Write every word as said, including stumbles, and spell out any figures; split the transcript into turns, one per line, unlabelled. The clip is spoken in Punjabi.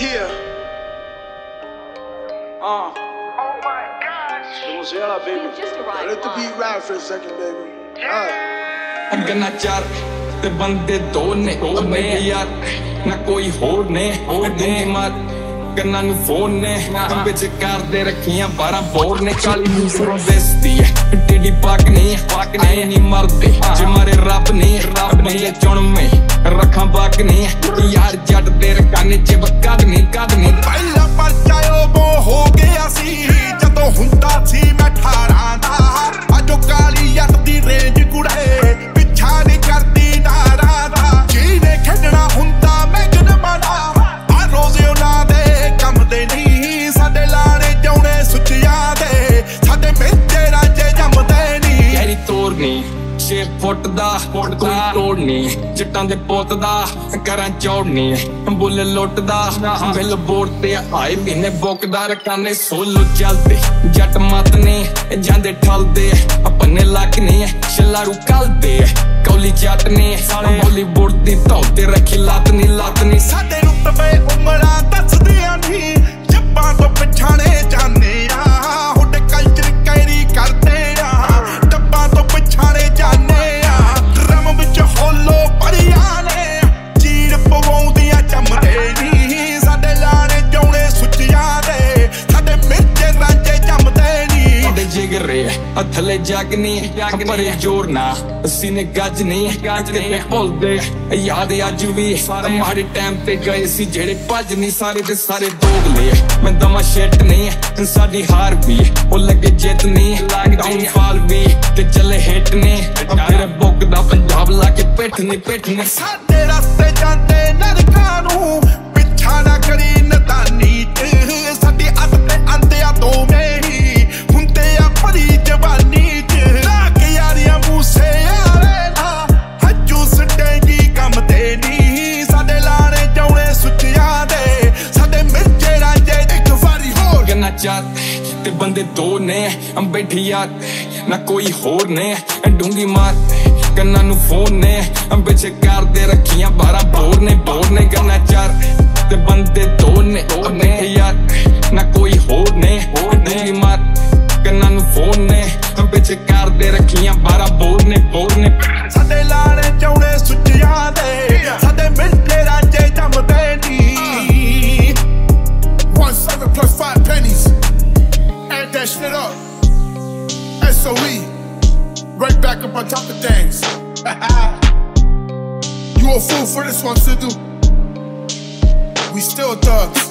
Yeah. Uh. Oh my gosh. Vamos ela, baby. Let the beat ride for a second, baby. Yeah.
Gana char te bande do ne me yaar na koi hor ne de mat gana nu phone ne ਵਿੱਚ ਕਰਦੇ ਰੱਖੀਆਂ ਬਾਰਾਂ ਬੋਰ ਨੇ ਚਾਲੀ ਨੂੰ ਰੋਂਦਸਤੀ ਟੇਡੀ ਪਾਕ ਨਹੀਂ ਪਾਕ ਨਹੀਂ ਨਹੀਂ ਮਰਦੇ ਜੇ ਮਾਰੇ ਰੱਬ ਨੇ ਰੱਬ ਨੇ ਚੁਣਵੇਂ ਰੱਖਾਂ ਬਾਕ ਨਹੀਂ ਯਾਰ ਜੱਟ ਦੇ ਰਕਾਨੇ ਚ ਵਕਦ ਨਹੀਂ ਕਦ ਨਹੀਂ
ਪਹਿਲਾ ਪਰਚਾ ਉਹ ਹੋ ਗਿਆ ਸੀ ਜਦੋਂ ਹੁੰਦਾ ਸੀ ਮੈਂ ਅਠਾਰਾਂ ਦਾ ਅਜੋ ਕਾਲੀ ਜੱਟ ਦੀ ਰੇਂਜ ਕੁੜੇ ਪਿੱਛਾ ਨਹੀਂ ਕਰਦੀ ਨਾਰਾ ਦਾ ਜਿਹਨੇ ਖੇਡਣਾ ਹੁੰਦਾ ਮੈਂ ਜਨਮਾਨਾ ਆ ਰੋਜ਼ੇ ਉਹਨਾਂ ਦੇ ਕੰਮ ਦੇ ਨਹੀਂ ਸਾਡੇ ਲਾਣੇ ਜਾਉਣੇ ਸੁੱਚਿਆਂ ਦੇ ਸਾਡੇ ਮੇਚੇ ਰਾਜੇ ਜੰਮਦੇ ਨਹੀਂ
ਯਾਰੀ ਤੋਰ ਨਹੀਂ ਛੇ ਫੁੱਟ ਦਾ ਕੋਈ ਤੋੜ ਨਹੀਂ ਜੱਟਾਂ ਦੇ ਪੁੱਤ ਦਾ ਕਰਾਂ ਚੌੜਨੀ ਬੁੱਲ ਲੁੱਟਦਾ ਬਿੱਲ ਬੋਰਡ ਤੇ ਆਏ ਮਹੀਨੇ ਬੁੱਕਦਾ ਰਕਾਨੇ ਸੋਲੋ ਚੱਲਦੇ ਜੱਟ ਮਤ ਨੇ ਜਾਂਦੇ ਠਲਦੇ ਆਪਣੇ ਲੱਕ ਨੇ ਛਲਾਰੂ ਕਲਦੇ ਕੌਲੀ ਜੱਟ ਨੇ ਬਾਲੀਵੁੱਡ ਦੀ ਧੌ ਤੇ ਰੱਖੀ ਲੱਤ ਨੀ ਲੱਤ ਨੀ
ਸਾਡੇ ਰੁਤਬੇ ਉਮਰਾਂ ਦੱਸਦੀਆਂ ਨਹੀਂ ਜੱਬਾਂ ਤੋਂ ਪਛਾਣੇ ਜਾਂਦੇ ਆ ਹੁੱਡ ਕਲਚਰ ਕੈਰੀ ਕਰਦੇ ਆ ਡੱਬਾਂ ਤੋਂ ਪਛਾਣੇ ਜਾਂਦੇ ਆ ਡਰਮ ਵਿੱਚ ਹੋਲੋ ਪੜੀਆਂ ਨੇ ਚੀੜ ਪਵਾਉਂਦੀਆਂ ਜੰਮਦੇ ਨਹੀਂ ਸਾਡੇ ਲਾਣੇ ਜਾਉਣੇ ਸੁੱਚਿਆਂ ਦੇ ਸਾਡੇ ਮਿਰਚੇ ਰਾਂਝੇ ਜੰਮਦੇ ਨਹੀਂ
ਸਾਡੇ ਜਿਗਰੇ ਅਥਲੇ ਜਗ ਨਹੀਂ ਪਰੇ ਜੋਰ ਨਾ ਸੀਨੇ ਗੱਜ ਨਹੀਂ ਗੱਜ ਤੇ ਭੁੱਲਦੇ ਯਾਦ ਅੱਜ ਵੀ ਮਾੜੇ ਟਾਈਮ ਤੇ ਗਏ ਸੀ ਜਿਹੜੇ ਭੱਜ ਨਹੀਂ ਸਾਰੇ ਦੇ ਸਾਰੇ ਦੋਗਲੇ ਮੈਂ ਦਮਾ ਸ਼ਿਟ ਨਹੀਂ ਸਾਡੀ ਹਾਰ ਵੀ ਉਹ ਲੱਗੇ ਜਿੱਤ ਨਹੀਂ ਡਾਊਨ ਫਾਲ ਵੀ ਤੇ ਚੱਲੇ ਹਿੱਟ ਨੇ ਤੇਰੇ ਬੁੱਕ ਦਾ ਪੰਜਾਬ ਲਾ ਕੇ ਪਿੱਠ ਨਹੀਂ ਪਿੱਠ ਨਹੀਂ
ਸਾਡੇ ਰਸਤੇ ਜਾਂਦੇ ਨਰਕਾਂ ਨੂੰ ਪਿੱਛਾ ਨਾ ਕਰੀ ਨਦਾਨੀ ਚ ਸਾਡੀ ਅੱਤ ਤੇ ਆਂਦਿਆ ਦੋਵੇਂ ਹੀ ਹੁੰਦੇ ਆ ਭਰੀ ਜਵਾਨੀ ਚ ਲਾਕ ਯਾਰੀਆਂ ਮੂਸੇ ਯਾਰੇ ਨਾ ਹੱਜੂ ਸਟੇਂਗੀ ਕੰਮ ਤੇ ਨਹੀਂ ਸਾਡੇ ਲਾਣੇ ਜਾਉਣੇ ਸੁੱਚਿਆਂ ਦੇ ਸਾਡੇ ਮਿਰਚੇ ਰਾਂਝੇ ਇੱਕ ਵਾਰੀ ਹੋਰ
ਗਨਾ ਚਾਰ ਤੇ ਬੰਦੇ ਦੋ ਨੇ ਬੈਠੀ ਯਾਰ ਨਾ ਕੋਈ ਹੋਰ ਨੇ ਡੂੰਗੀ ਮਾਰ ਕੰਨਾਂ ਨੂੰ ਫੋਨ ਨੇ ਵਿੱਚ ਕਰਦੇ ਰੱਖੀਆਂ ਬਾਰਾਂ ਬੋਰ ਨੇ ਬੋਰ ਨੇ ਗਨਾ ਚਾਰ ਤੇ ਬੰਦੇ ਦੋ ਨੇ ਬੈਠੀ ਯਾਰ ਨਾ ਕੋਈ ਹੋਰ ਨੇ ਡੂੰਗੀ ਮਾਰ ਕੰਨਾਂ ਨੂੰ ਫੋਨ ਨੇ ਵਿੱਚ ਕਰਦੇ ਰੱਖੀਆਂ ਬਾਰਾਂ ਬੋਰ ਨੇ ਬੋਰ ਨੇ
ਸਾਡੇ ਲਾਣੇ ਜਾਉਣੇ ਸੁੱਚਿਆਂ ਦੇ ਸਾਡੇ ਮਿਰਚੇ ਰਾਂਝੇ ਜੰਮਦੇ ਨਹੀਂ
One seven plus five pennies. Add that shit up. S O E. Right back up on top of things. You a fool for this one, Sidhu. We still thugs.